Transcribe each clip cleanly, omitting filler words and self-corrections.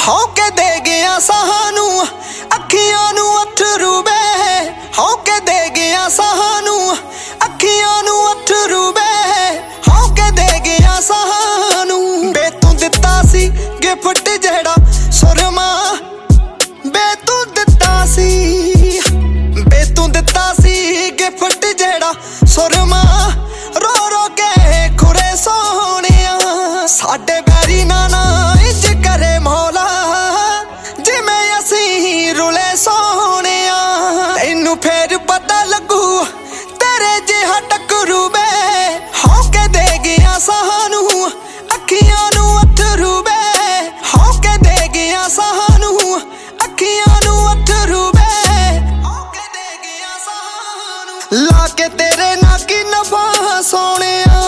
हौके दे गया सानू अखियां नू अथरू बे, हौके दे गया सानू अखियां नू अथरू बे, हौके दे गया सानू। बे तू दिता सी गिफ्ट जेड़ा सुरमा, बे तू दिता सी, बे तू दिता सी गिफ्ट जेड़ा सुरमा, रो रो के खुरे सोहणिया। साडे बैरी ना इंज करे मौला जिवें असीं रुले सोहणिया। तैनू फेर पता लगू तेरे जिहा टकरू बे, हौके दे गया सानू अखियां नू अथरू बे, हौके दे गया सानू अखियां नू अथरू बे, हौके दे गया सानू। लाके तेरे ना की नफा सोहणिया,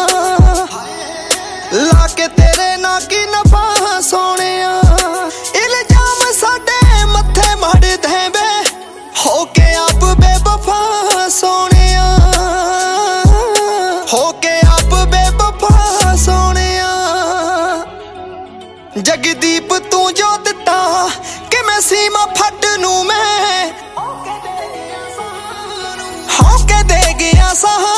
लाके तेरे ना की नफा सोहणिया। इल्जाम साडे मथे मड़ दे बे, होके आप बेवफा सोहणिया, होके आप बेवफा सोहणिया। जगदीप तू जो दिता किवें सीमा फट नू मैं, हौके दे गया सानू।